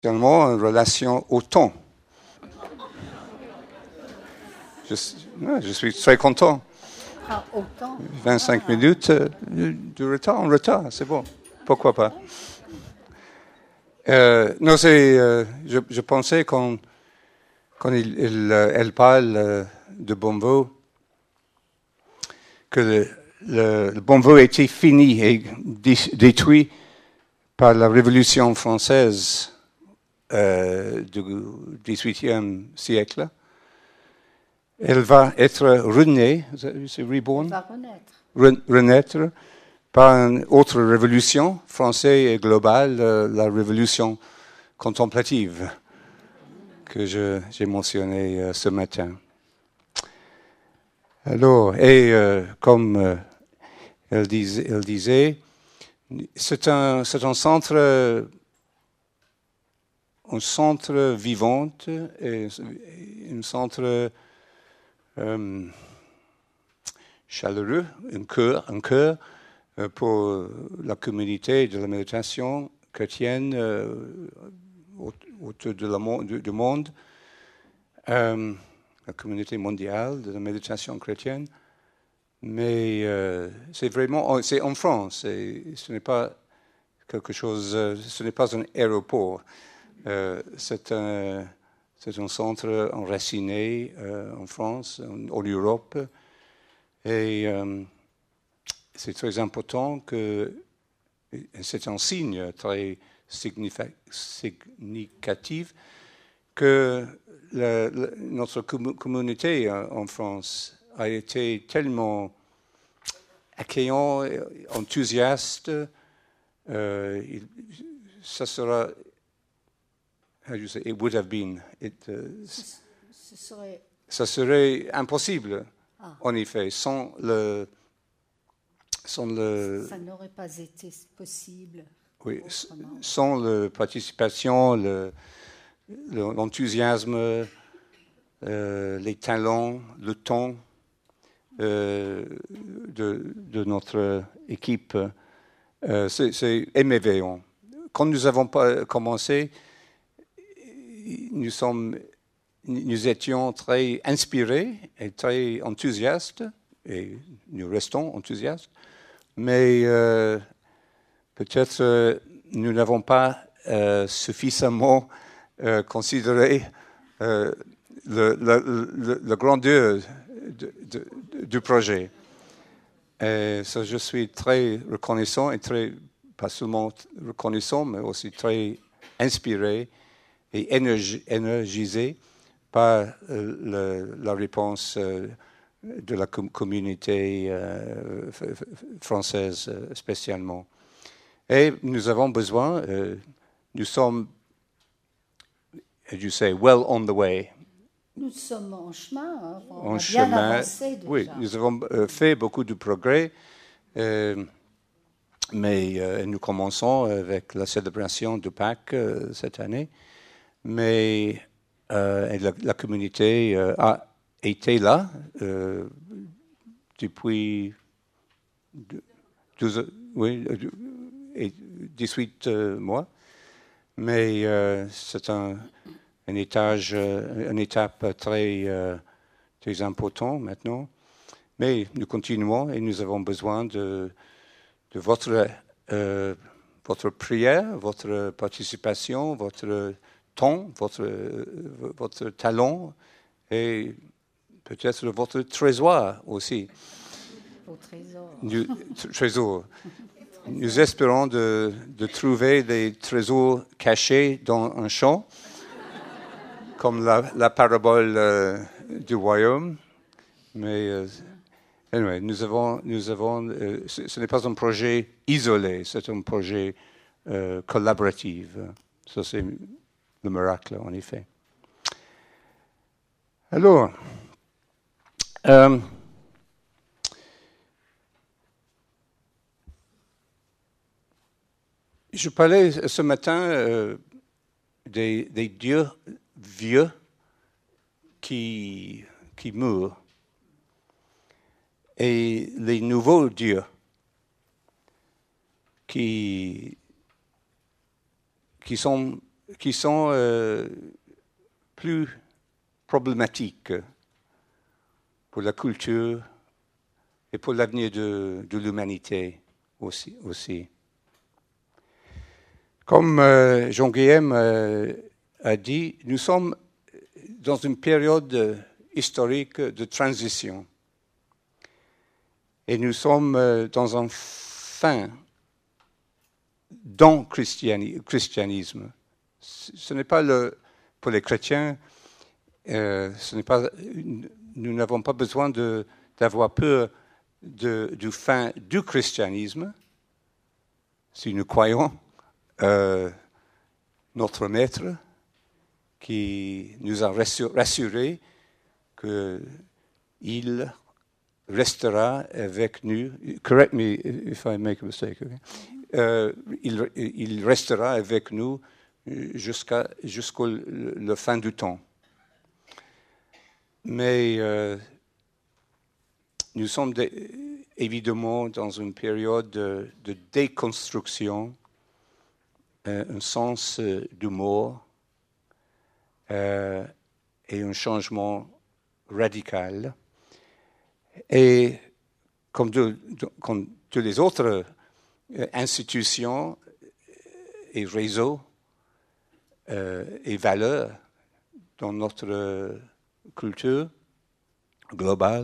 Finalement, en relation au temps. Je suis très content. Ah, autant. 25 minutes de retard en retard, c'est bon. Pourquoi pas? Non, je pensais quand elle parle de Bonvo, que le Bonvo était fini et détruit par la Révolution française du XVIIIe siècle. Elle va être renée, c'est reborn? Elle va renaître. Renaître par une autre révolution française et globale, la révolution contemplative que j'ai mentionnée ce matin. Alors, et comme elle disait, c'est un centre vivant, et un centre chaleureux, un cœur pour la communauté de la méditation chrétienne autour du monde, la communauté mondiale de la méditation chrétienne. Mais c'est en France, ce n'est pas quelque chose, ce n'est pas un aéroport. C'est un centre enraciné en France, en Europe, et c'est très important que c'est un signe très significatif que notre communauté en France a été tellement accueillant, enthousiaste. Ça sera, how do you say, it would have been. Ça serait impossible, en effet, sans ça n'aurait pas été possible. Oui, sans la participation, l'enthousiasme, les talents, le temps de notre équipe. C'est émerveillant. Quand nous avons commencé, nous étions très inspirés et très enthousiastes, et nous restons enthousiastes, mais peut-être nous n'avons pas suffisamment considéré la grandeur du projet. So, je suis très reconnaissant et pas seulement reconnaissant, mais aussi très inspiré et énergisé par la réponse de la communauté française spécialement. Et nous avons besoin, nous sommes, as you say, well on the way. Nous sommes en chemin, on a bien avancé déjà. Oui, nous avons fait beaucoup de progrès, mais nous commençons avec la célébration de Pâques cette année. Mais la communauté a été là depuis 18 mois, mais c'est une étape très important maintenant. Mais nous continuons et nous avons besoin de votre prière, votre participation, votre temps, votre talent et peut-être votre trésor aussi. Au trésor. Trésor. Nous espérons de trouver des trésors cachés dans un champ, comme la parabole du royaume. Mais anyway, nous avons ce n'est pas un projet isolé, c'est un projet collaboratif. Ça, c'est le miracle, en effet. Alors, je parlais ce matin des dieux vieux qui meurent et les nouveaux dieux qui sont qui sont plus problématiques pour la culture et pour l'avenir de l'humanité aussi. Comme Jean-Guillaume a dit, nous sommes dans une période historique de transition. Et nous sommes dans un fin dans le christianisme. Ce n'est pas pour les chrétiens, nous n'avons pas besoin d'avoir peur du fin du christianisme, si nous croyons notre Maître qui nous a rassurés qu'il restera avec nous. Correct me if I make a mistake. Okay? Il restera avec nous jusqu'à la fin du temps. Mais nous sommes évidemment dans une période de déconstruction, un sens d'humour et un changement radical. Et comme toutes les autres institutions et réseaux et valeurs dans notre culture globale,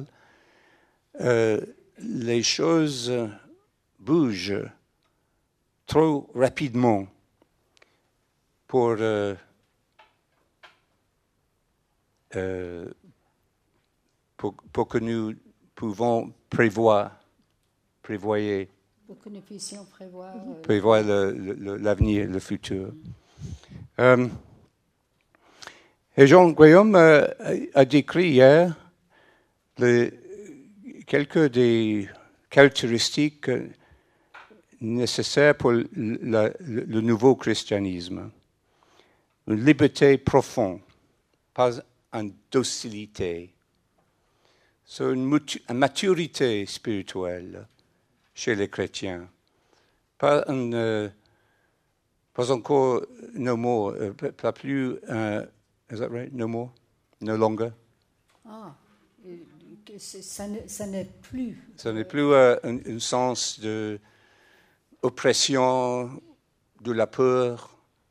les choses bougent trop rapidement pour que nous pouvons prévoir. Pour que nous puissions prévoir l'avenir, le futur. Et Jean-Guillaume a décrit hier quelques des caractéristiques nécessaires pour le nouveau christianisme. Une liberté profonde, pas une docilité. C'est une maturité spirituelle chez les chrétiens. Pas encore no more, pas plus, is that right? No more? No longer? Ça n'est plus. Ça n'est plus un sens d'oppression, de la peur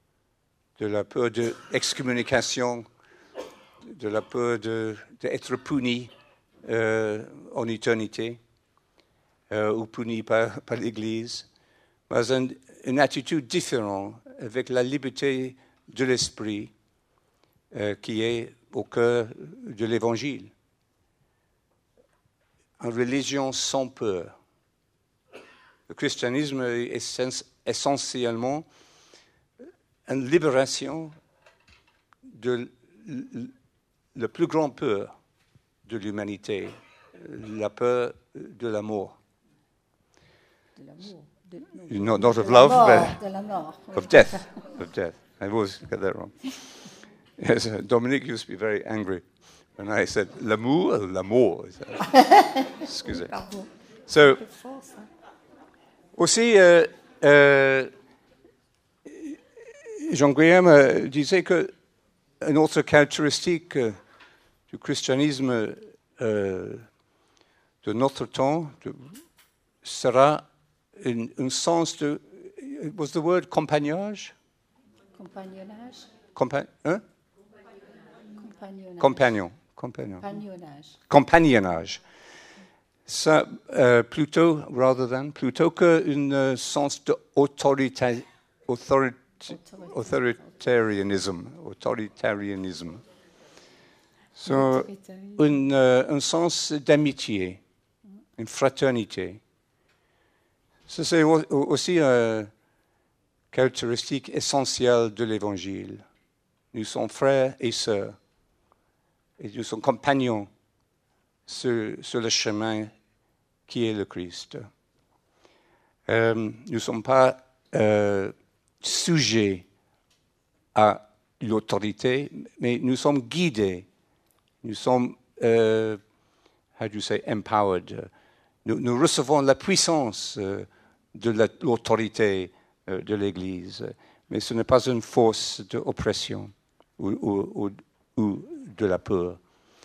d'excommunication, de la peur d'être puni en éternité ou puni par l'Église, mais une attitude différente avec la liberté de l'esprit qui est au cœur de l'Évangile. Une religion sans peur. Le christianisme est essentiellement une libération de la plus grande peur de l'humanité, la peur de la mort. De l'amour. No, not of love, but de la mort. of death. Of death. I always get that wrong. Yes, Dominique used to be very angry when I said l'amour. Excusez. Pardon. So, aussi, Jean-Guillaume disait qu'une autre caractéristique du christianisme de notre temps sera un sens de... Was the word compagnonnage? Compagnonnage. Compagnonnage. Ça, plutôt qu'un sens d'autoritarisme. So, un sens d'amitié, une fraternité. Ça, c'est aussi une caractéristique essentielle de l'Évangile. Nous sommes frères et sœurs, et nous sommes compagnons sur le chemin qui est le Christ. Nous ne sommes pas sujets à l'autorité, mais nous sommes guidés. Nous sommes, empowered. Nous recevons la puissance de l'autorité de l'Église. mais ce n'est pas une force d'oppression ou de la peur.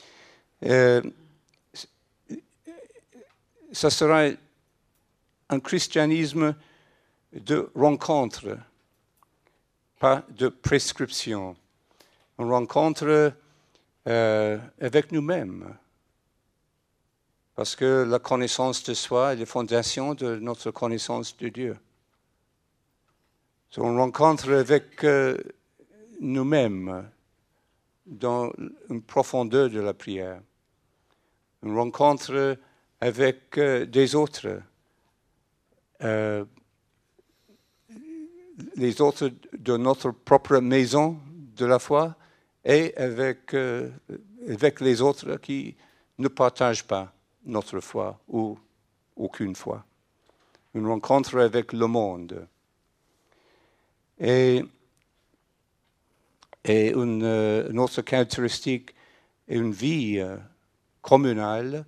Ça sera un christianisme de rencontre, pas de prescription. Une rencontre avec nous-mêmes. Parce que la connaissance de soi est la fondation de notre connaissance de Dieu. C'est une rencontre avec nous-mêmes dans une profondeur de la prière. Une rencontre avec des autres. Les autres de notre propre maison de la foi et avec les autres qui ne partagent pas notre foi ou aucune foi. Une rencontre avec le monde. Et une autre caractéristique est une vie communale.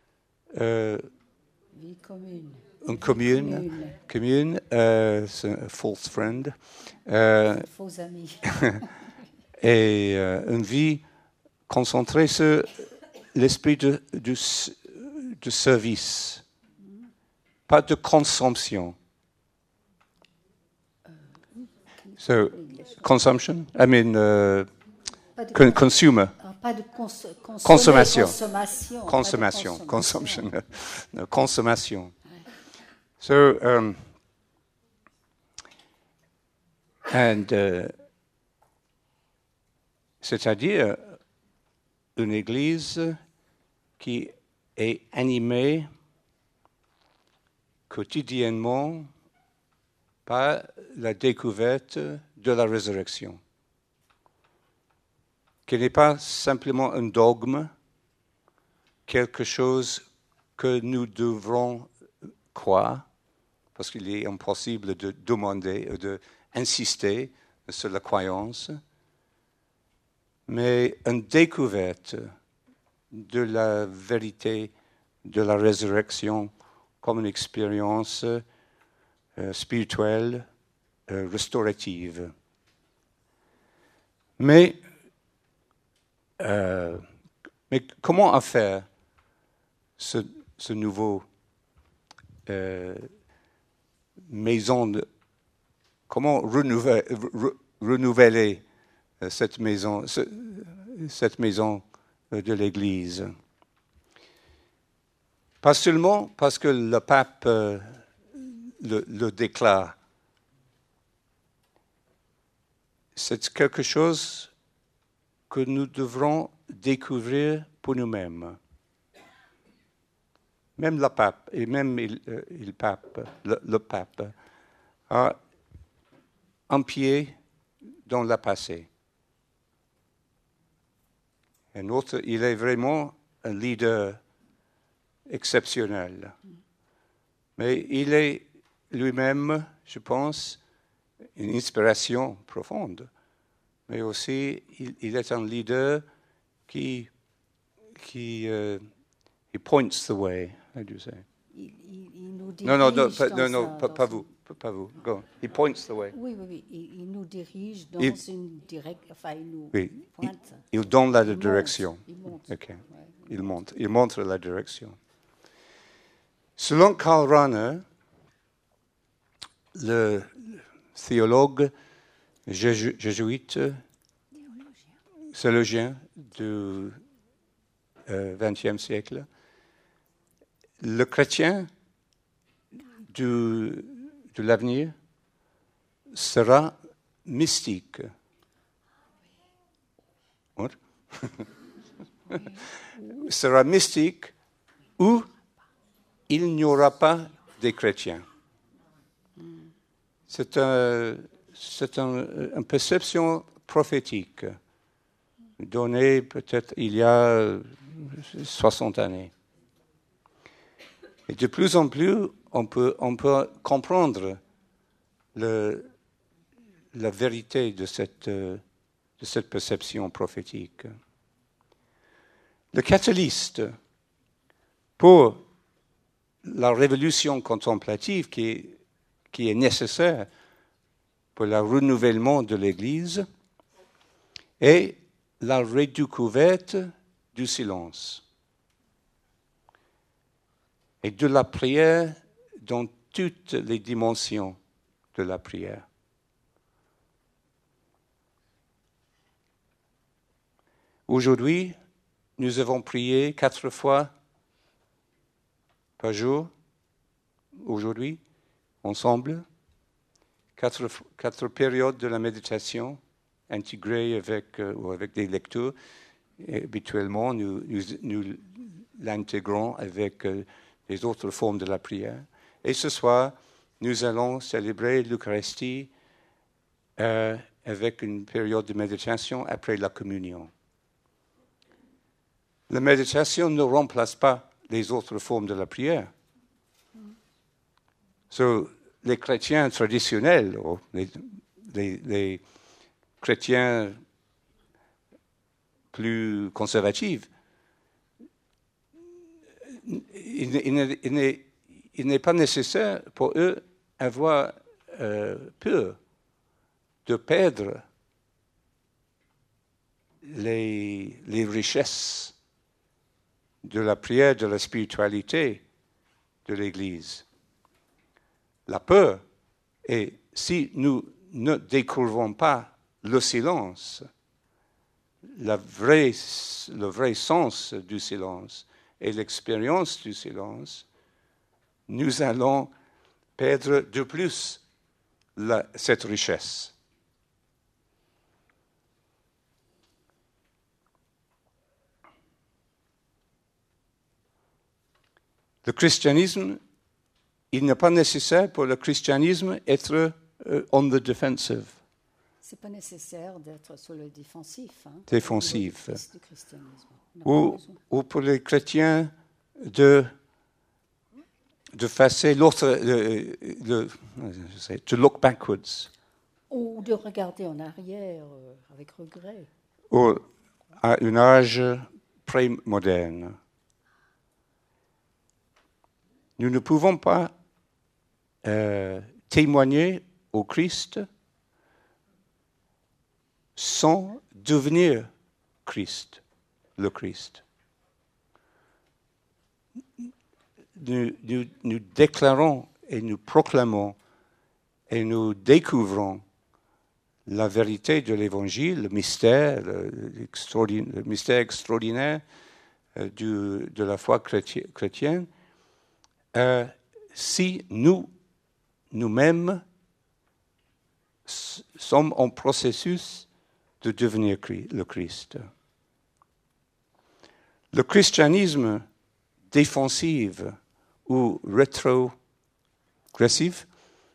Vie commune. Une commune, c'est un false friend. Faux amis. Et une vie concentrée sur l'esprit de service, pas de consommation. So, consumption? I mean, consumer. Pas de Consommation. Consommation. Consumption. No, consommation. So, c'est-à-dire une église qui est animée quotidiennement par la découverte de la résurrection, qui n'est pas simplement un dogme, quelque chose que nous devrons croire, parce qu'il est impossible de demander ou d'insister sur la croyance, mais une découverte de la vérité de la résurrection comme une expérience spirituelle, restaurative. Mais comment faire ce nouveau maison comment renouveler cette maison de l'Église? Pas seulement parce que le pape le déclare. C'est quelque chose que nous devrons découvrir pour nous-mêmes. Même le pape, et même le pape a un pied dans le passé. Un autre, il est vraiment un leader exceptionnel. Mais il est lui-même, je pense, une inspiration profonde. Mais aussi, il est un leader qui he points the way. How do you say? Il nous dirige pas vous. Go. He points the way. Oui. Il nous dirige dans une direction. Enfin, il nous pointe. Il donne la direction. Il monte. Okay. Ouais. Il montre la direction. Selon Karl Rahner, le théologue jésuite, théologien du XXe siècle, le chrétien de l'avenir sera mystique. What? Sera mystique où il n'y aura pas de chrétiens. C'est une perception prophétique donnée peut-être il y a 60 années. Et de plus en plus, on peut comprendre la vérité de cette perception prophétique. Le catalyste pour la révolution contemplative qui est nécessaire pour le renouvellement de l'Église est la redécouverte du silence et de la prière dans toutes les dimensions de la prière. Aujourd'hui, nous avons prié 4 fois par jour, aujourd'hui, ensemble, 4 périodes de la méditation intégrées avec des lectures. Et habituellement, nous l'intégrons avec les autres formes de la prière. Et ce soir, nous allons célébrer l'Eucharistie avec une période de méditation après la communion. La méditation ne remplace pas les autres formes de la prière. Les chrétiens traditionnels, les chrétiens plus conservatifs, il n'est pas nécessaire pour eux avoir peur de perdre les richesses de la prière, de la spiritualité de l'Église. La peur est, si nous ne découvrons pas le silence, le vrai sens du silence et l'expérience du silence, nous allons perdre de plus cette richesse. Le christianisme, il n'est pas nécessaire pour le christianisme être on the defensive. C'est pas nécessaire d'être sur le défensif. Défensif. Du christianisme. Ou pour les chrétiens de faire l'autre, to look backwards. Ou de regarder en arrière avec regret. Ou à un âge pré-moderne. Nous ne pouvons pas témoigner au Christ sans devenir Christ, le Christ. Nous déclarons et nous proclamons et nous découvrons la vérité de l'Évangile, le mystère extraordinaire de la foi chrétienne, si nous-mêmes sommes en processus de devenir le Christ. Le christianisme défensif ou rétrograde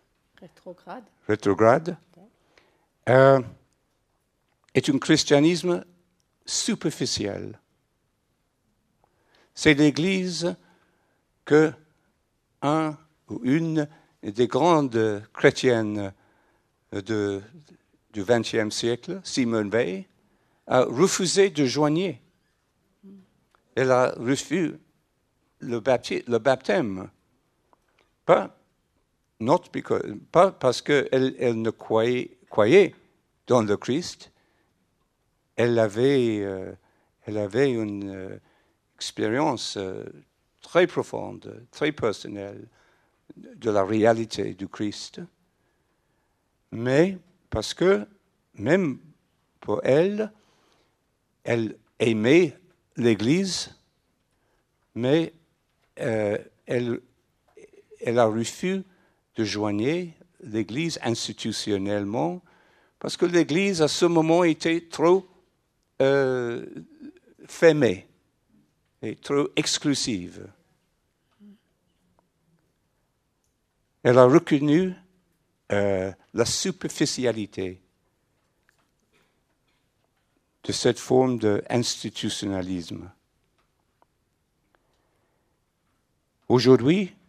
est un christianisme superficiel. C'est l'Église que un ou une des grandes chrétiennes du XXe siècle, Simone Weil, a refusé de joindre. Elle a refusé le baptême. Pas parce qu'elle ne croyait dans le Christ. Elle avait une expérience très profonde, très personnelle de la réalité du Christ. Mais parce que, même pour elle aimait l'Église, mais elle a refusé de joindre l'Église institutionnellement, parce que l'Église, à ce moment, était trop fermée et trop exclusive. Elle a reconnu la superficialité de cette forme d'institutionnalisme. Aujourd'hui,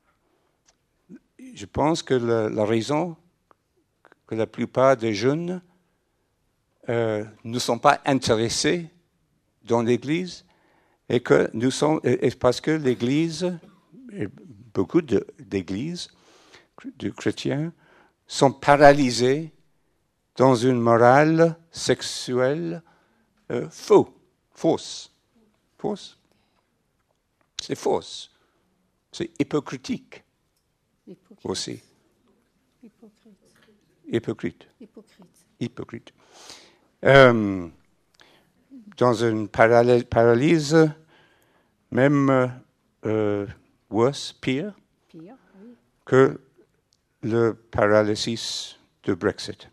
je pense que la raison que la plupart des jeunes ne sont pas intéressés dans l'Église et parce que l'Église, beaucoup d'églises de chrétiens, sont paralysés dans une morale sexuelle fausse. Fausse. C'est fausse. C'est hypocritique aussi. Hypocrite. Dans une paralyse, même worse, pire oui. que le paralysis de Brexit.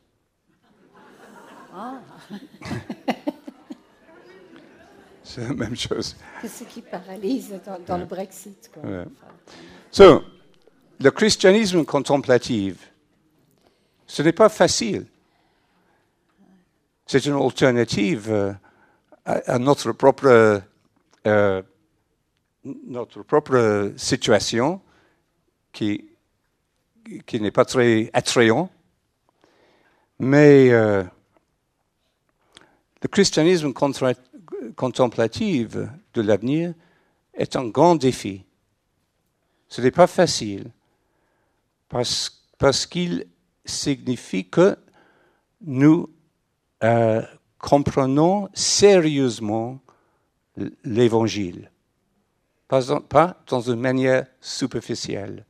Ah. C'est la même chose. Que ce qui paralyse dans le Brexit. Quoi. Ouais. So, le christianisme contemplatif, ce n'est pas facile. C'est une alternative à notre propre situation qui n'est pas très attrayant. Mais le christianisme contemplatif de l'avenir est un grand défi. Ce n'est pas facile parce qu'il signifie que nous comprenons sérieusement l'Évangile, pas dans une manière superficielle.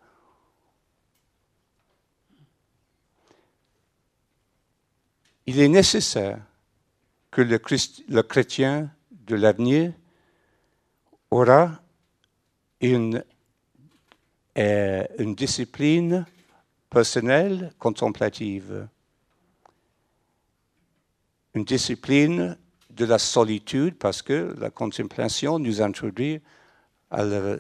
Il est nécessaire que le chrétien de l'avenir aura une discipline personnelle contemplative, une discipline de la solitude, parce que la contemplation nous introduit à la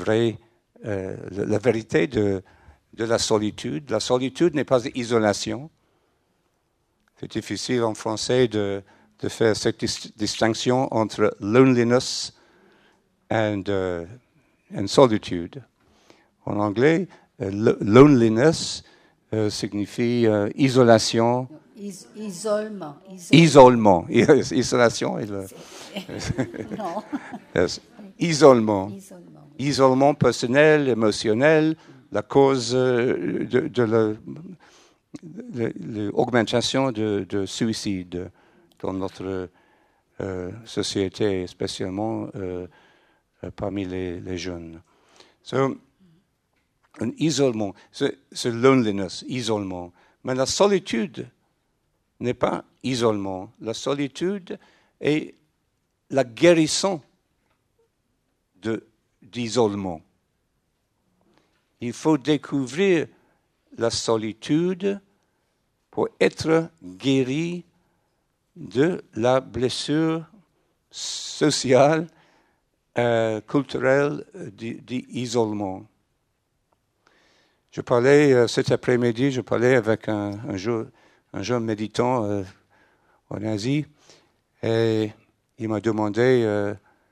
vérité de la solitude. La solitude n'est pas l'isolation. C'est difficile en français de faire cette distinction entre loneliness and solitude. En anglais, loneliness signifie isolation. Isolement. Isolement. Isolation est le... Non. Yes. Isolement. Isolement personnel, émotionnel, la cause de l'augmentation de suicide dans notre société, spécialement parmi les jeunes. So, un isolement, c'est loneliness, isolement. Mais la solitude n'est pas isolement. La solitude est la guérison d'isolement. Il faut découvrir la solitude pour être guéri de la blessure sociale, culturelle d'isolement. Je parlais cet après-midi, avec un jeune méditant en Asie, et il m'a demandé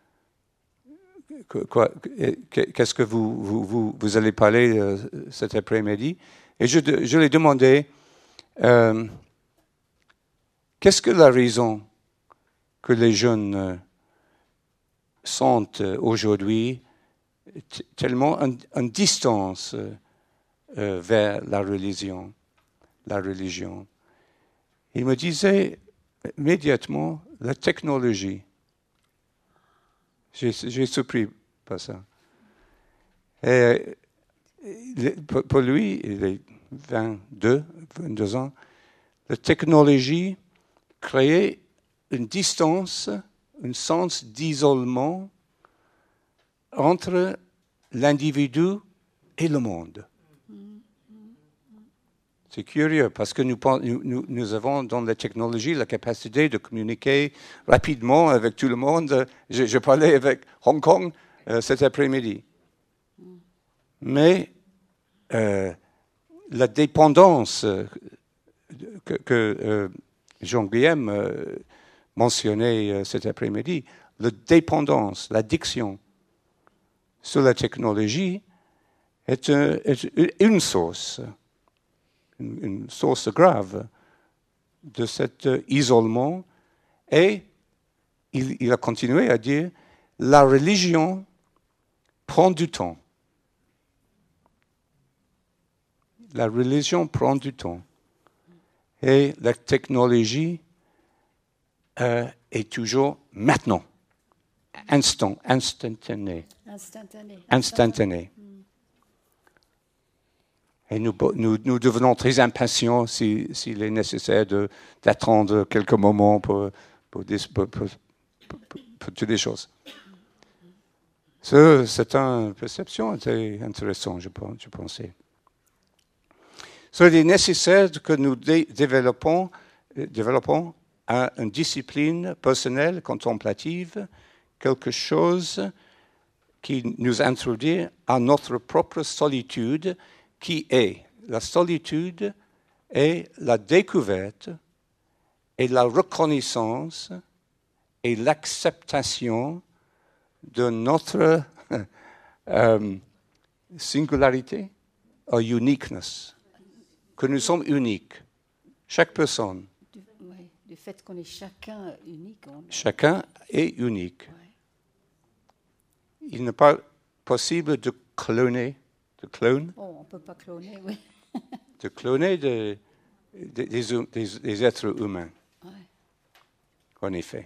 qu'est-ce que vous allez parler cet après-midi. Et je lui ai demandé qu'est-ce que la raison que les jeunes sentent aujourd'hui tellement une distance vers la religion. Il me disait immédiatement la technologie. J'ai surpris par ça. Et pour lui, il est 22 ans, la technologie créait une distance, un sens d'isolement entre l'individu et le monde. C'est curieux parce que nous avons dans la technologie la capacité de communiquer rapidement avec tout le monde. Je parlais avec Hong Kong cet après-midi. Mais la dépendance que Jean-Guillaume mentionnait cet après-midi, la dépendance, l'addiction sur la technologie est une source grave de cet isolement. Et il a continué à dire, la religion prend du temps. La religion prend du temps. Et la technologie est toujours maintenant, instantané. Et nous devenons très impatients s'il est nécessaire d'attendre quelques moments pour toutes les choses. C'est une perception intéressante, je pensais. Il est nécessaire que nous développons une discipline personnelle, contemplative, quelque chose qui nous introduit à notre propre solitude, qui est la solitude et la découverte et la reconnaissance et l'acceptation de notre singularité, ou uniqueness, que nous sommes uniques, chaque personne. Du fait qu'on est chacun unique. Chacun est unique. Ouais. Il n'est pas possible de cloner. De clone. Oh, on ne peut pas cloner, oui. De cloner des êtres humains. Ouais. En effet.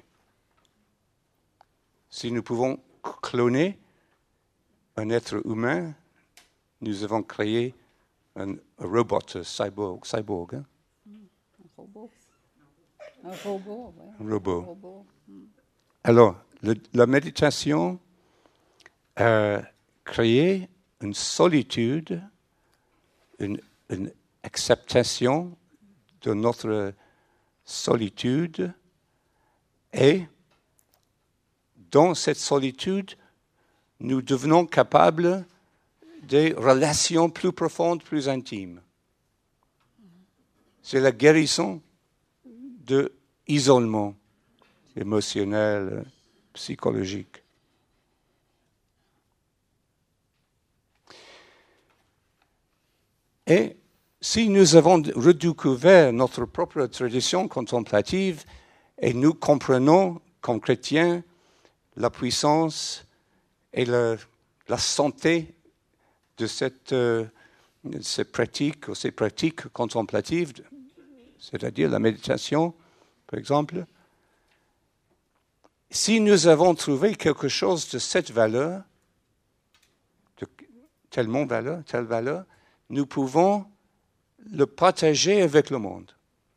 Si nous pouvons cloner un être humain, nous avons créé un robot, cyborg. Hein? Un robot. Un robot, oui. Un robot. Alors, la méditation crée une solitude, une acceptation de notre solitude, et dans cette solitude, nous devenons capables de relations plus profondes, plus intimes. C'est la guérison de l'isolement émotionnel, psychologique. Et si nous avons redécouvert notre propre tradition contemplative et nous comprenons, comme chrétiens, la puissance et la santé de ces pratiques contemplatives, c'est-à-dire la méditation, par exemple, si nous avons trouvé quelque chose de cette valeur, de telle valeur, nous pouvons le partager avec le monde.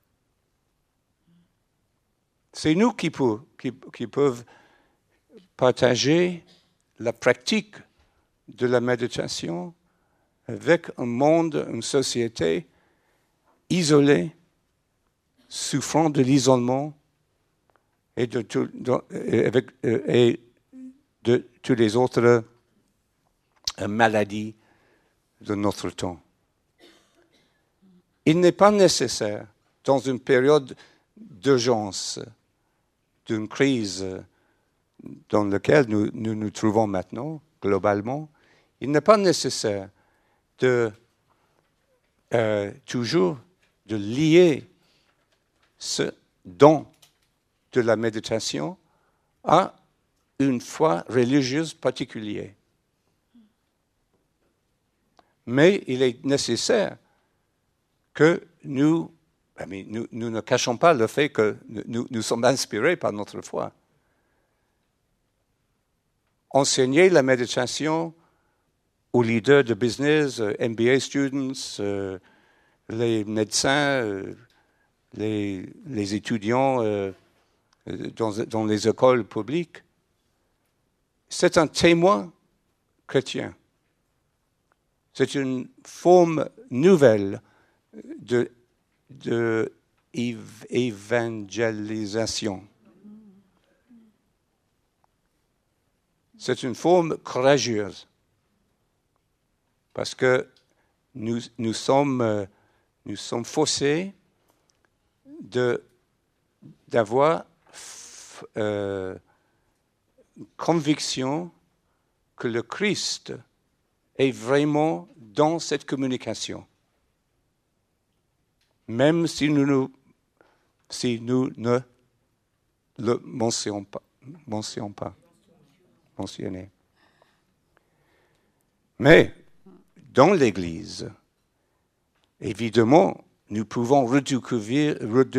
C'est nous qui peuvent partager la pratique de la méditation avec un monde, une société isolée, souffrant de l'isolement et de toutes les autres maladies de notre temps. Il n'est pas nécessaire, dans une période d'urgence, d'une crise dans laquelle nous nous trouvons maintenant, globalement, il n'est pas nécessaire de toujours de lier ce don de la méditation à une foi religieuse particulière. Mais il est nécessaire que nous ne cachons pas le fait que nous sommes inspirés par notre foi. Enseigner la méditation aux leaders de business, MBA students, les médecins, les étudiants dans les écoles publiques, c'est un témoin chrétien. C'est une forme nouvelle de évangélisation. C'est une forme courageuse parce que nous sommes forcés d'avoir conviction que le Christ est vraiment dans cette communication. Même si nous ne le mentionnons pas. Mais dans l'Église, évidemment, nous pouvons redécouvrir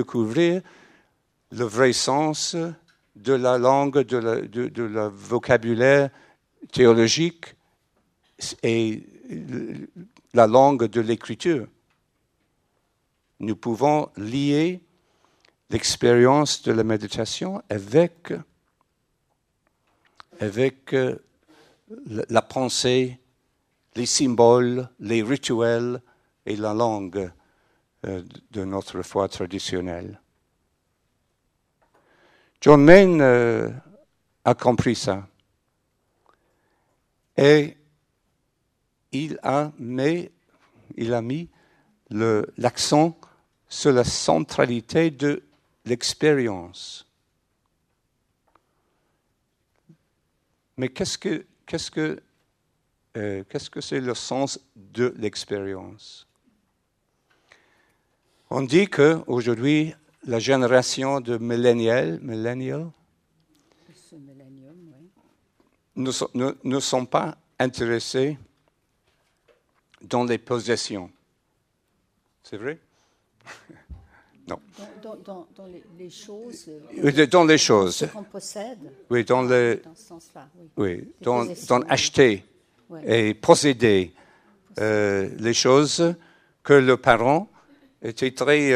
le vrai sens de la langue, de la vocabulaire théologique et la langue de l'écriture. Nous pouvons lier l'expérience de la méditation avec la pensée, les symboles, les rituels et la langue de notre foi traditionnelle. John Mayne a compris ça. Et il a mis l'accent sur la centralité de l'expérience. Mais qu'est-ce que c'est le sens de l'expérience? On dit qu'aujourd'hui, la génération de millennials ne sont pas intéressés dans les possessions. C'est vrai? Non. Dans les choses. Dans les choses. Ce qu'on possède. Oui, dans ce sens-là. Oui, dans acheter et posséder les choses que le parent était très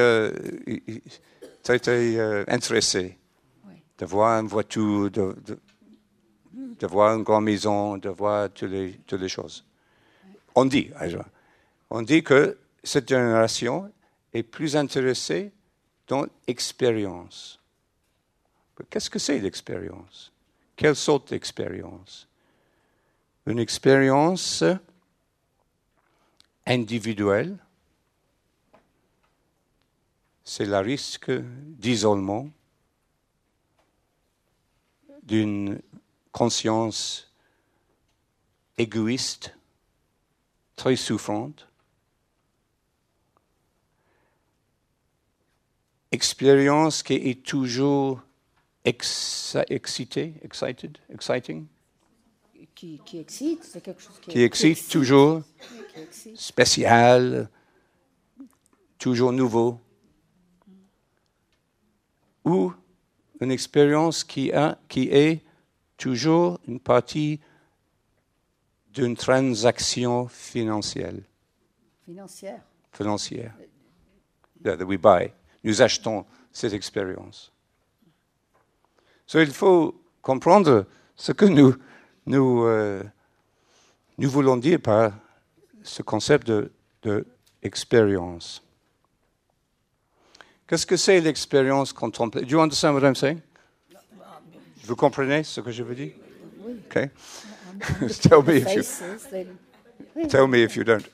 intéressé. Oui. De voir une voiture, de voir une grande maison, de voir toutes les choses. Oui. On dit que cette génération est plus intéressée dans l'expérience. Qu'est-ce que c'est l'expérience? Quelle sorte d'expérience? Une expérience individuelle, c'est le risque d'isolement, d'une conscience égoïste, très souffrante. Expérience qui est toujours exciting. Qui excite, c'est quelque chose qui excite toujours, qui excite. Spécial, toujours nouveau. Ou une expérience qui est toujours une partie d'une transaction financière. Financière. That we buy. Nous achetons cette expérience. Il faut comprendre ce que nous voulons dire par ce concept de expérience. Qu'est-ce que c'est l'expérience contemplative? Do you understand what I'm saying? Vous comprenez ce que je veux dire? Oui. Okay. Tell me if you don't.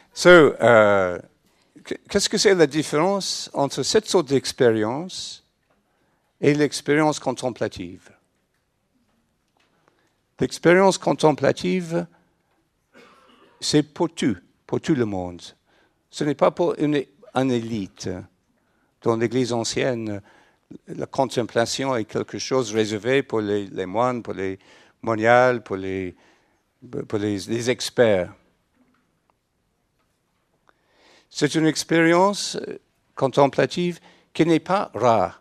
Qu'est-ce que c'est la différence entre cette sorte d'expérience et l'expérience contemplative? L'expérience contemplative, c'est pour tout le monde. Ce n'est pas pour une élite. Dans l'Église ancienne, la contemplation est quelque chose réservé pour les moines, pour les moniales, pour les experts. C'est une expérience contemplative qui n'est pas rare,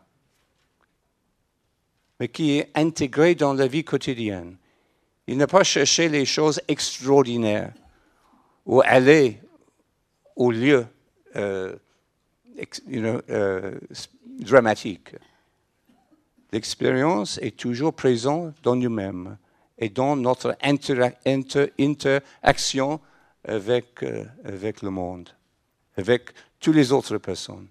mais qui est intégrée dans la vie quotidienne. Il n'a pas cherché les choses extraordinaires ou aller au lieu dramatique. L'expérience est toujours présente dans nous-mêmes et dans notre interaction avec le monde, avec toutes les autres personnes.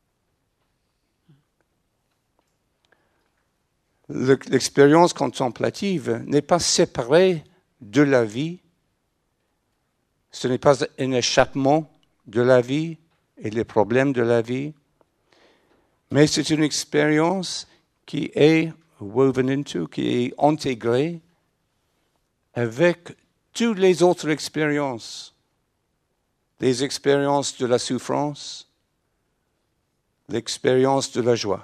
L'expérience contemplative n'est pas séparée de la vie. Ce n'est pas un échappement de la vie et les problèmes de la vie, mais c'est une expérience qui est woven into, qui est intégrée avec toutes les autres expériences. Les expériences de la souffrance, l'expérience de la joie.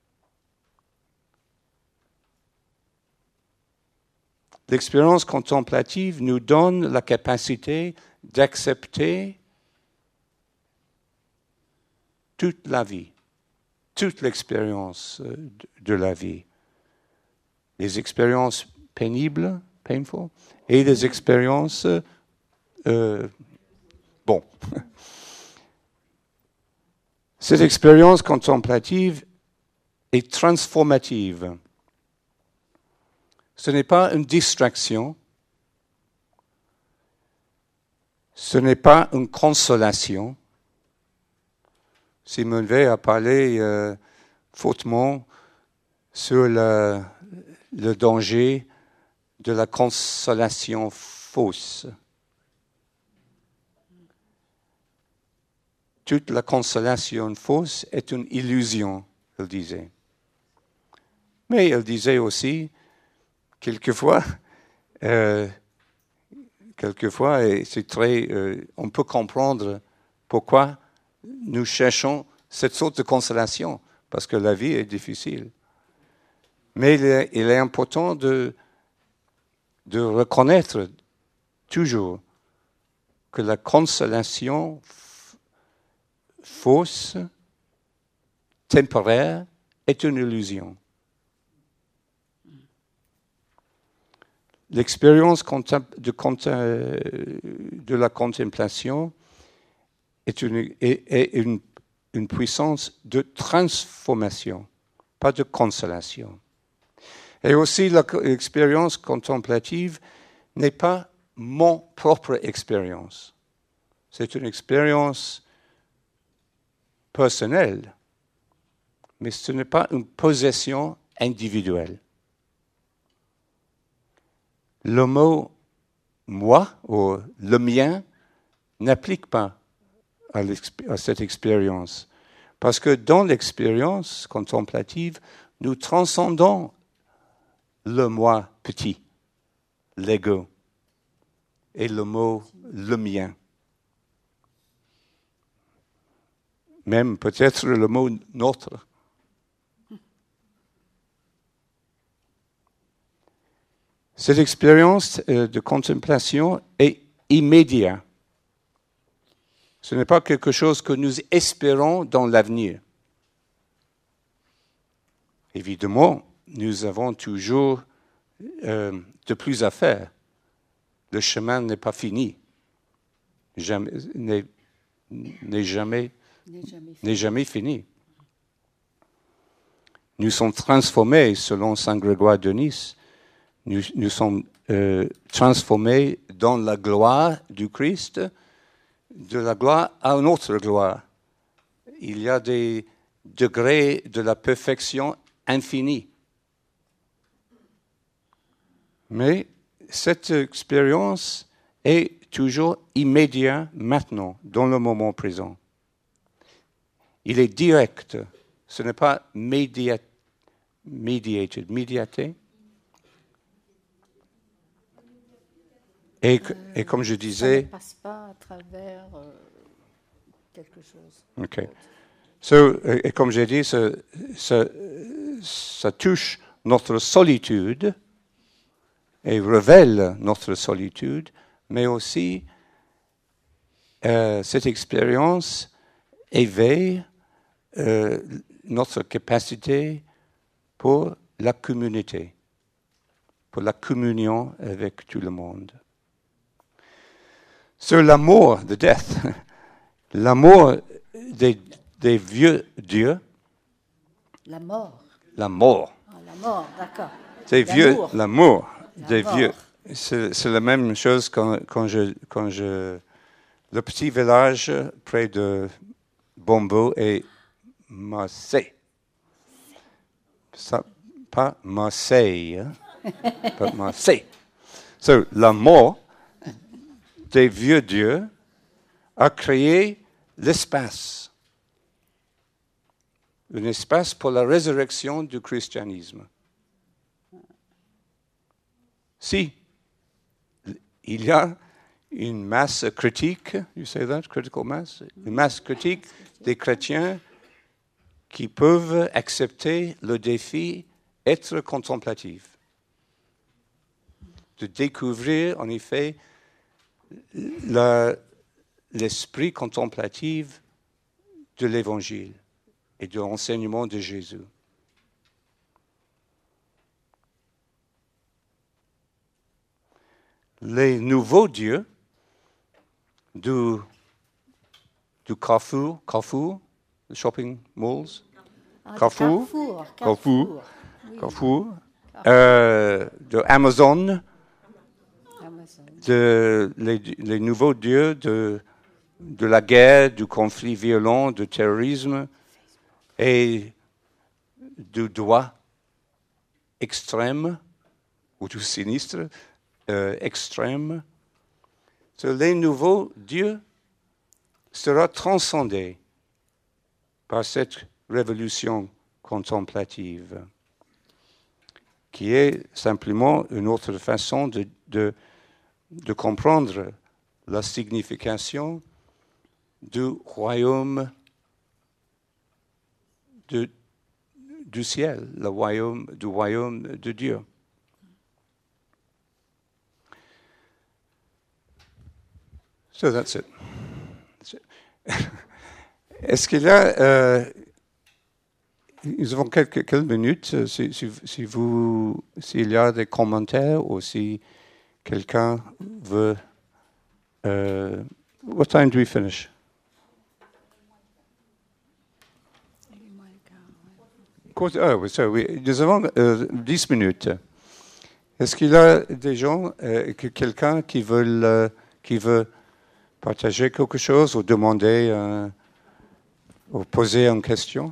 L'expérience contemplative nous donne la capacité d'accepter toute la vie, toute l'expérience de la vie. Les expériences pénibles, painful, et les expériences, bon. Cette expérience contemplative est transformative. Ce n'est pas une distraction, ce n'est pas une consolation. Simone Weil a parlé fautement sur le danger de la consolation fausse. Toute la consolation fausse est une illusion, elle disait. Mais elle disait aussi, quelquefois, et c'est très, on peut comprendre pourquoi nous cherchons cette sorte de consolation, parce que la vie est difficile. Mais il est important de reconnaître toujours que la consolation fausse, temporaire, est une illusion. L'expérience de la contemplation est une puissance de transformation, pas de consolation. Et aussi, l'expérience contemplative n'est pas mon propre expérience. C'est une expérience personnelle, mais ce n'est pas une possession individuelle. Le mot « moi » ou « le mien » n'applique pas à cette expérience. Parce que dans l'expérience contemplative, nous transcendons le moi petit, l'ego, et le mot « le mien ». Même peut-être le mot « notre ». Cette expérience de contemplation est immédiate. Ce n'est pas quelque chose que nous espérons dans l'avenir. Évidemment, nous avons toujours de plus à faire. Le chemin n'est pas fini. N'est jamais fini. Nous sommes transformés, selon Saint Grégoire de Nice, nous sommes transformés dans la gloire du Christ, de la gloire à une autre gloire. Il y a des degrés de la perfection infinie. Mais cette expérience est toujours immédiate maintenant, dans le moment présent. Il est direct. Ce n'est pas médiaté. Et comme je disais... Ça ne passe pas à travers quelque chose. OK. Et comme j'ai dit, ça touche notre solitude et révèle notre solitude, mais aussi cette expérience éveille notre capacité pour la communauté, pour la communion avec tout le monde. Sur l'amour de death, l'amour des vieux dieux. La mort. La mort. Ah, la mort, d'accord. Des vieux, l'amour des vieux. C'est la même chose quand le petit village près de Bombo est Marseille. Ça, pas Marseille, hein? Pas Marseille. So, la mort des vieux dieux a créé l'espace. Un espace pour la résurrection du christianisme. Si il y a une masse critique, you say that, critical mass, une masse critique des chrétiens qui peuvent accepter le défi être contemplatif, de découvrir en effet l'esprit contemplatif de l'Évangile et de l'enseignement de Jésus. Les nouveaux dieux du Carrefour, the shopping malls, Carrefour, de Amazon, les nouveaux dieux de la guerre, du conflit violent, du terrorisme et du droit extrême ou du sinistre extrême. Les nouveaux dieux sera transcendé par cette révolution contemplative, qui est simplement une autre façon de comprendre la signification du royaume du ciel, du royaume de Dieu. So that's it. Est-ce qu'il y a... nous avons quelques minutes. S'il y a des commentaires ou si quelqu'un veut... what time do we finish? Nous avons 10 minutes. Est-ce qu'il y a des gens, quelqu'un qui veut partager quelque chose ou demander ou poser une question?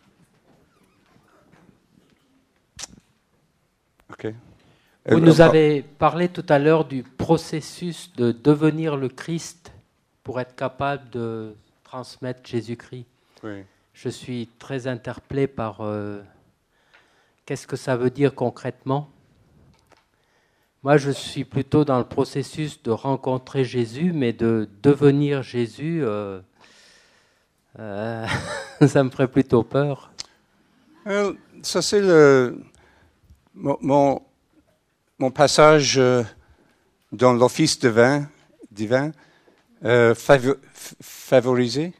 Okay. Vous nous avez parlé tout à l'heure du processus de devenir le Christ pour être capable de transmettre Jésus-Christ. Oui. Je suis très interpellé par qu'est-ce que ça veut dire concrètement. Moi, je suis plutôt dans le processus de rencontrer Jésus, mais de devenir Jésus, ça me ferait plutôt peur. Ça, c'est mon passage dans l'office divin, favorisé,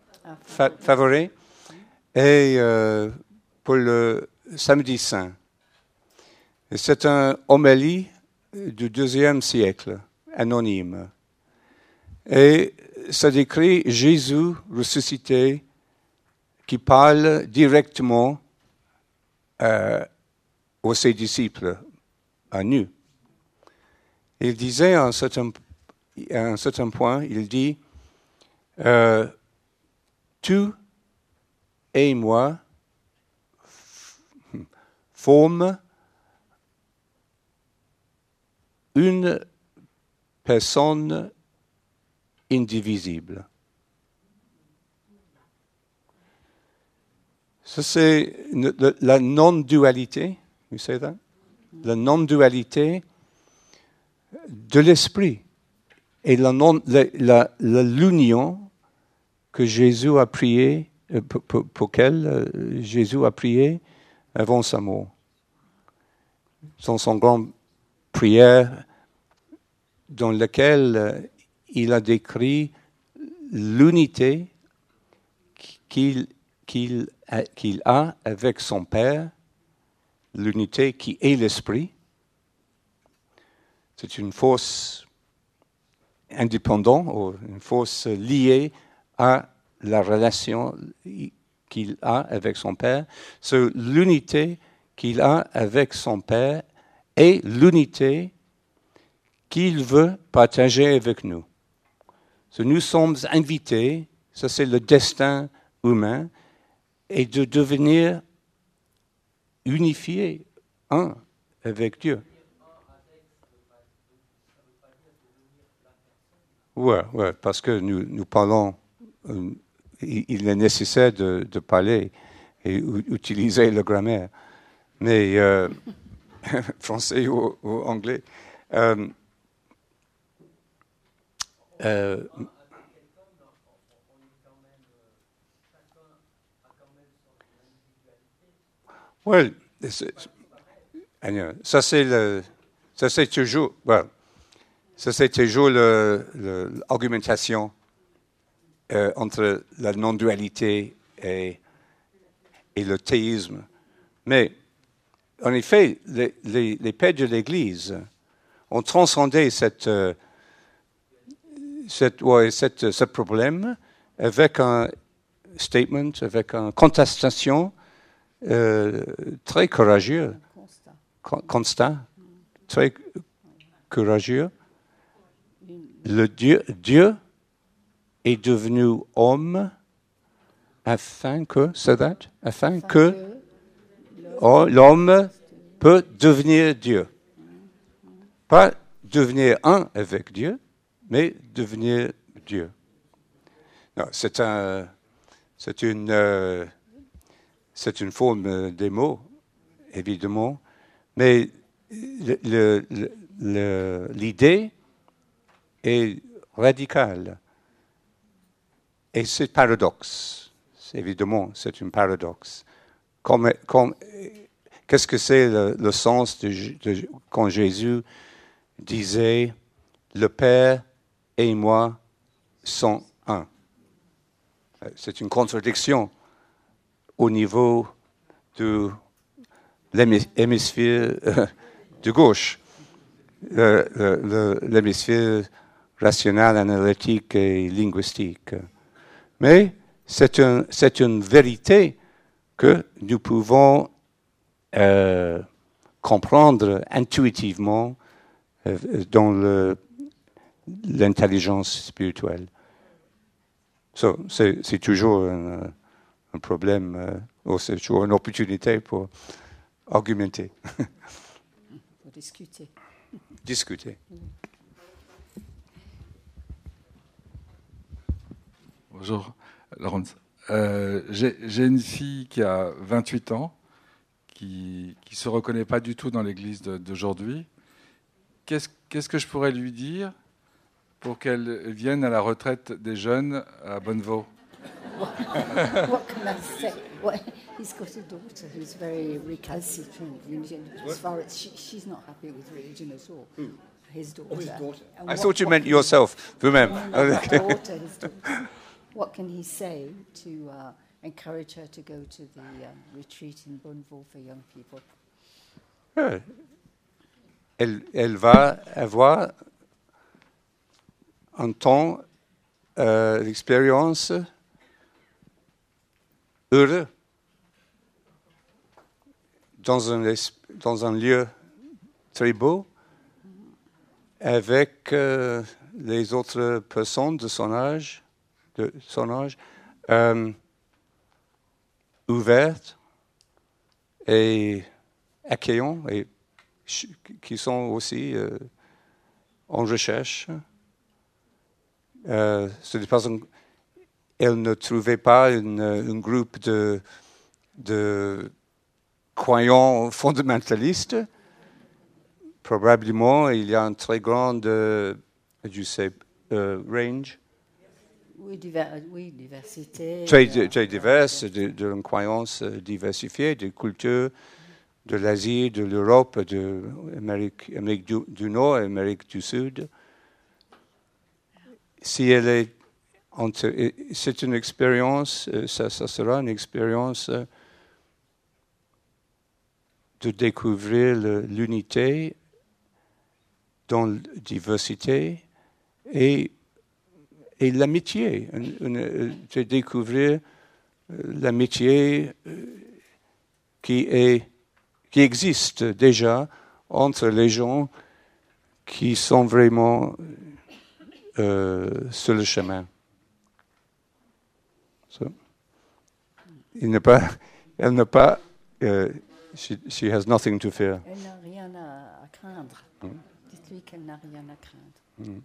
et pour le samedi saint. Et c'est un homélie du IIe siècle, anonyme. Et ça décrit Jésus ressuscité qui parle directement aux ses disciples, à nous. Il disait à un certain point, il dit, tu et moi forment une personne indivisible. Ça, c'est la non-dualité, vous savez ça? La non-dualité de l'esprit et l'union que Jésus a prié, pour laquelle Jésus a prié avant sa mort. Dans son grand prière dans laquelle il a décrit l'unité qu'il a avec son Père, l'unité qui est l'Esprit. C'est une force indépendante ou une force liée à la relation qu'il a avec son Père. C'est l'unité qu'il a avec son Père et l'unité qu'il veut partager avec nous. Nous sommes invités, ça c'est le destin humain, et de devenir unifiés, un avec Dieu. Oui, parce que nous parlons, il est nécessaire de parler et utiliser la grammaire, mais français ou anglais. Oui, ça c'est toujours l'argumentation entre la non-dualité et le théisme. Mais, en effet, les pères de l'Église ont transcendé ce problème avec un statement, avec une contestation très courageux, constant, très courageux. Dieu est devenu homme afin que l'homme peut devenir Dieu. Pas devenir un avec Dieu, mais devenir Dieu. Non, c'est une forme des mots, évidemment, mais l'idée est radicale. Et c'est paradoxe. Évidemment, c'est un paradoxe. Qu'est-ce que c'est le sens quand Jésus disait « Le Père et moi sont un ». C'est une contradiction au niveau de l'hémisphère de gauche, l'hémisphère rationnel, analytique et linguistique. Mais c'est une vérité que nous pouvons comprendre intuitivement dans l'intelligence spirituelle. C'est toujours un problème, c'est toujours une opportunité pour argumenter. Pour discuter. Discuter. Bonjour, Laurence. J'ai une fille qui a 28 ans, qui ne se reconnaît pas du tout dans l'Église d'aujourd'hui. Qu'est-ce que je pourrais lui dire pour qu'elle vienne à la retraite des jeunes à Bonnevaux? What can I say? Well, he's got a daughter who's very recalcitrant. As far as she's not happy with religion at all. His daughter. Oh, his daughter. I thought you meant yourself, vous-même. His daughter. What can he say to encourage her to go to the retreat in Bonnevaux for young people? Elle va avoir un temps, l'expérience heureux dans un lieu très beau avec les autres personnes de son âge, ouvertes et accueillantes et qui sont aussi en recherche. C'est des personnes, elles ne trouvaient pas un groupe de croyants fondamentalistes. Probablement, il y a un très grand, range. Oui, diversité. Très diverse, de croyances diversifiées, de cultures, de l'Asie, de l'Europe, de l'Amérique du Nord et Amérique du Sud. Si elle est c'est une expérience, ça sera une expérience de découvrir l'unité dans la diversité et l'amitié, de découvrir l'amitié qui existe déjà entre les gens qui sont vraiment sur le chemin. Elle n'a pas, she has nothing to fear. Elle n'a rien à craindre. Dites-lui qu'elle n'a rien à craindre.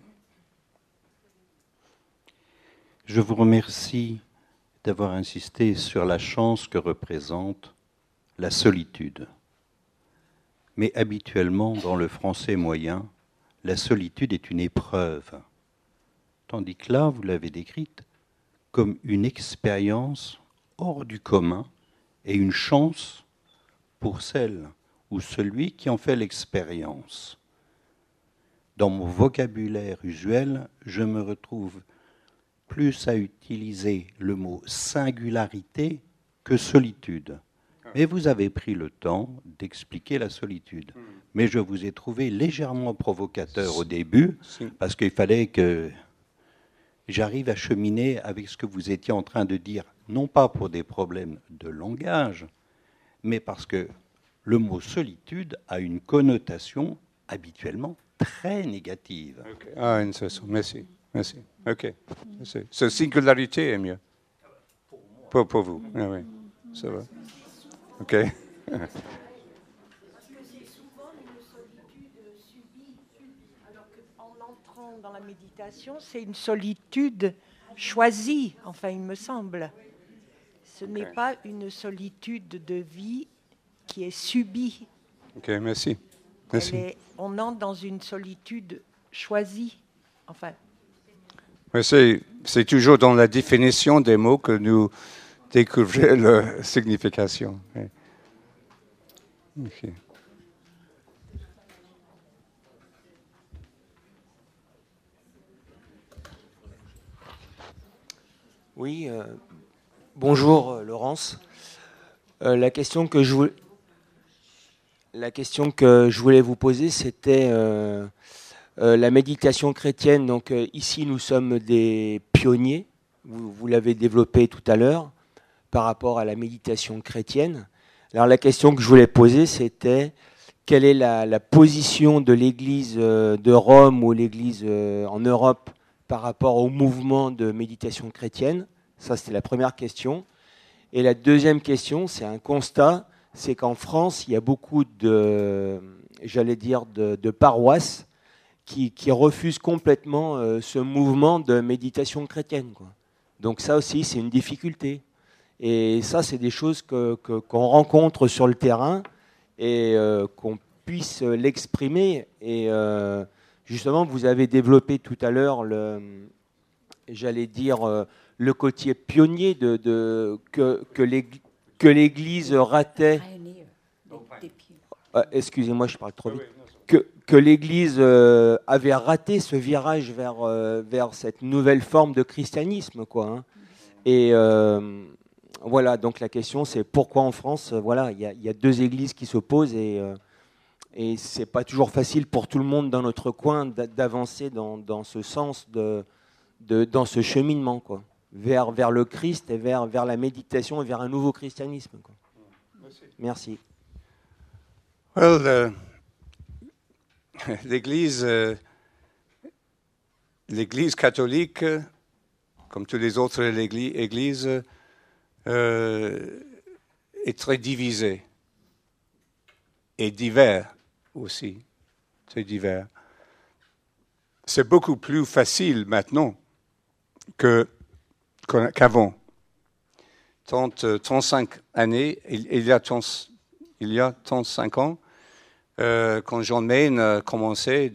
Je vous remercie d'avoir insisté sur la chance que représente la solitude. Mais habituellement, dans le français moyen, la solitude est une épreuve. Tandis que là, vous l'avez décrite comme une expérience hors du commun et une chance pour celle ou celui qui en fait l'expérience. Dans mon vocabulaire usuel, je me retrouve plus à utiliser le mot singularité que solitude. Mais vous avez pris le temps d'expliquer la solitude. Mais je vous ai trouvé légèrement provocateur au début, parce qu'il fallait que j'arrive à cheminer avec ce que vous étiez en train de dire, non pas pour des problèmes de langage, mais parce que le mot solitude a une connotation habituellement très négative. Okay. Ah, intéressant. Merci. Merci. OK. Merci. So, singularité est mieux. Pour vous. Ah, oui. Ça va. OK. Parce que c'est souvent une solitude subie, alors qu'en entrant dans la méditation, c'est une solitude choisie, enfin, il me semble. Ce n'est pas une solitude de vie qui est subie. OK, merci. Merci. On entre dans une solitude choisie, enfin. Mais c'est toujours dans la définition des mots que nous découvrons leur signification. Oui. OK. Oui, bonjour Laurence. La question que je voulais vous poser, c'était la méditation chrétienne. Donc ici, nous sommes des pionniers. Vous l'avez développé tout à l'heure par rapport à la méditation chrétienne. Alors la question que je voulais poser, c'était quelle est la position de l'Église de Rome ou l'Église en Europe par rapport au mouvement de méditation chrétienne? Ça, c'était la première question. Et la deuxième question, c'est un constat, c'est qu'en France, il y a beaucoup de paroisses qui refusent complètement ce mouvement de méditation chrétienne, quoi. Donc ça aussi, c'est une difficulté. Et ça, c'est des choses qu'on rencontre sur le terrain et qu'on puisse l'exprimer. Et justement, vous avez développé tout à l'heure le côté pionnier que l'Église ratait. Excusez-moi, je parle trop vite. Que l'Église avait raté ce virage vers cette nouvelle forme de christianisme, quoi, hein. Et voilà, donc la question, c'est pourquoi en France, voilà, il y a deux églises qui s'opposent et c'est pas toujours facile pour tout le monde dans notre coin d'avancer dans ce sens dans ce cheminement, quoi, vers le Christ et vers la méditation et vers un nouveau christianisme, quoi. Merci. Well, l'Église catholique, comme toutes les autres églises, est très divisée et divers aussi, très divers. C'est beaucoup plus facile maintenant qu'avant. 35 années, il y a 35 ans, quand John Main a commencé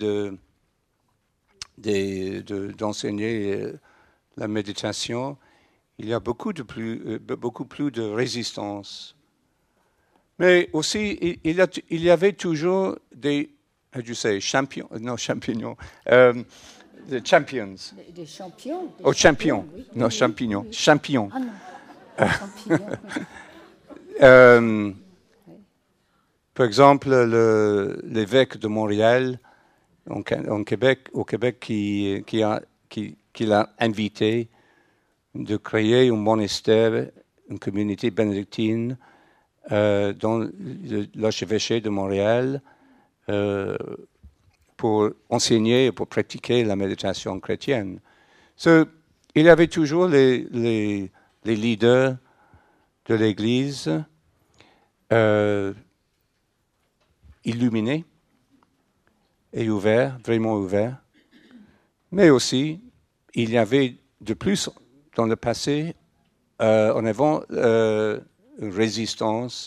d'enseigner la méditation, il y a beaucoup plus de résistance. Mais aussi, il y avait toujours des, champions. Des champions. Des champions. Oh, champions. Oui. Non, champignons. Champions. Ah non, champignons. Par exemple, l'évêque de Montréal, au Québec, qui l'a invité de créer un monastère, une communauté bénédictine dans l'archevêché de Montréal pour enseigner et pour pratiquer la méditation chrétienne. Il y avait toujours les leaders de l'Église illuminés et ouverts, vraiment ouverts. Mais aussi, il y avait de plus dans le passé, en avant, une résistance,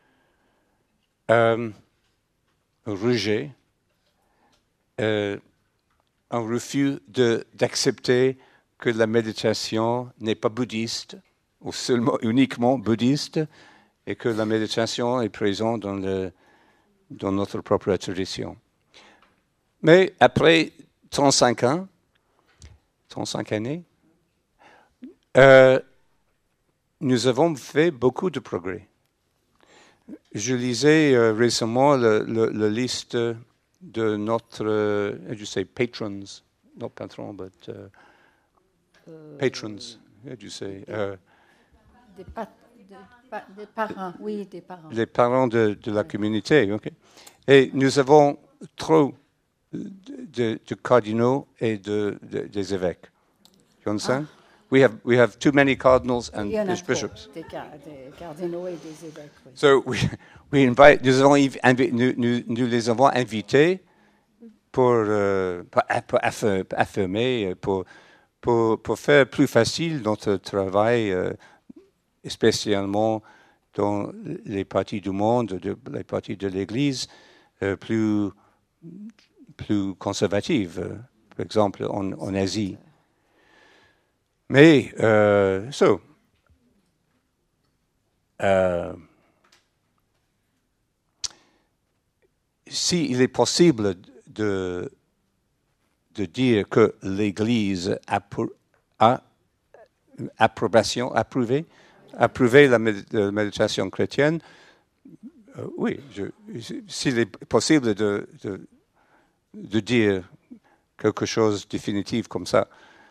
un rejet, un refus d'accepter que la méditation n'est pas bouddhiste, ou seulement uniquement bouddhiste, et que la méditation est présente dans notre propre tradition. Mais après 35 années, Nous avons fait beaucoup de progrès. Je lisais récemment la liste de notre, you say patrons, not patrons, but patrons, you say. Des parents, oui, des parents. Les parents de la communauté, ok. Et nous avons trop de cardinaux et des évêques. You understand? We have too many cardinals and Il y en a trop, bishops. des cardinaux et des évêques. Oui. So we invite, nous les avons invités pour affirmer, pour faire plus facile notre travail, spécialement dans les parties du monde, les parties de l'Église plus conservatives, par exemple en Asie. Mais, s'il est possible de dire que l'Église a approuvé la méditation chrétienne, oui, s'il est possible de dire quelque chose de définitif comme ça,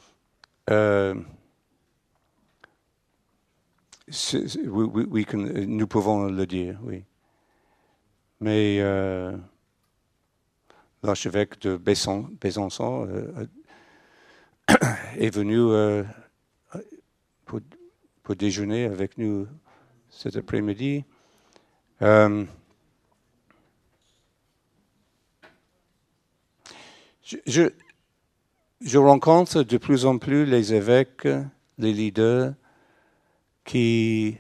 nous pouvons le dire, oui. Mais l'archevêque de Besançon est venu pour déjeuner avec nous cet après-midi. Je rencontre de plus en plus les évêques, les leaders qui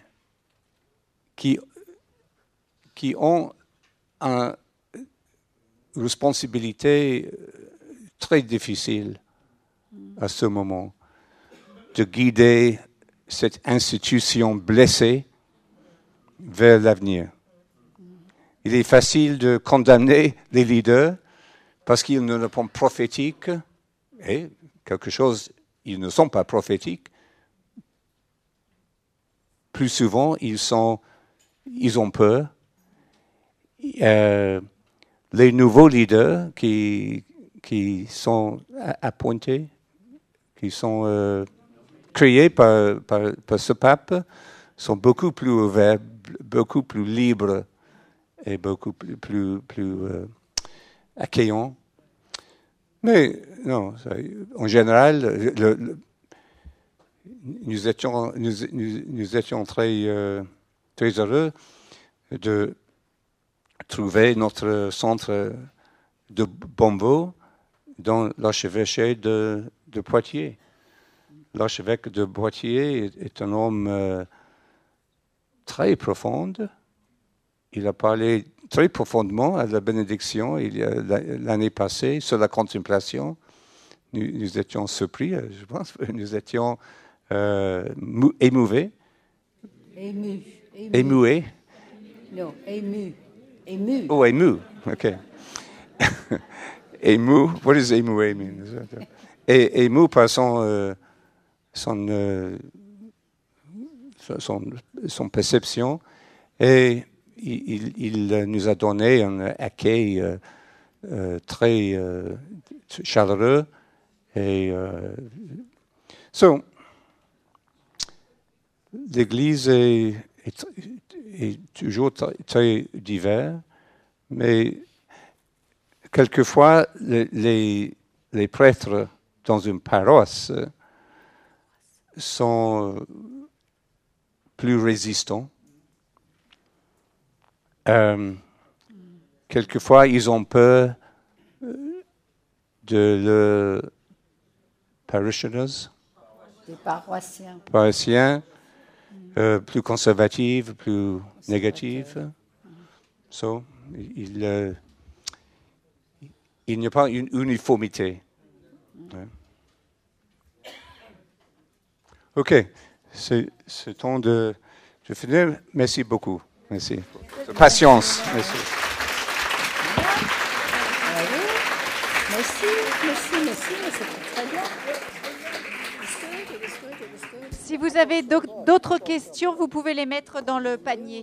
ont une responsabilité très difficile à ce moment de guider cette institution blessée vers l'avenir. Il est facile de condamner les leaders parce qu'ils ne sont pas prophétiques et quelque chose, ils ne sont pas prophétiques. Plus souvent, ils ont peur. Les nouveaux leaders qui sont appointés, qui sont créés par ce pape, sont beaucoup plus ouverts, beaucoup plus libres et beaucoup plus accueillants. Mais non, en général, nous étions très heureux de trouver notre centre de Bombo dans l'archevêché de Poitiers. L'archevêque de Poitiers est un homme très profond. Il a parlé très profondément à la bénédiction l'année passée sur la contemplation. Nous étions surpris, je pense. Nous étions émouvés. Émoués. Non, ému. Oh, ému. OK. Ému. What does émoué mean? Et ému par son perception. Et il nous a donné un accueil très chaleureux. Et l'Église est toujours très divers, mais quelquefois les prêtres dans une paroisse sont plus résistants. Quelquefois, ils ont peur de leurs parishioners, des paroissiens, plus conservatifs, plus négatifs. So, il n'y a pas une uniformité. OK, c'est temps de finir. Merci beaucoup. Merci. Patience. Merci. Merci, mais c'était très bien. It was good. Si vous avez d'autres questions, vous pouvez les mettre dans le panier.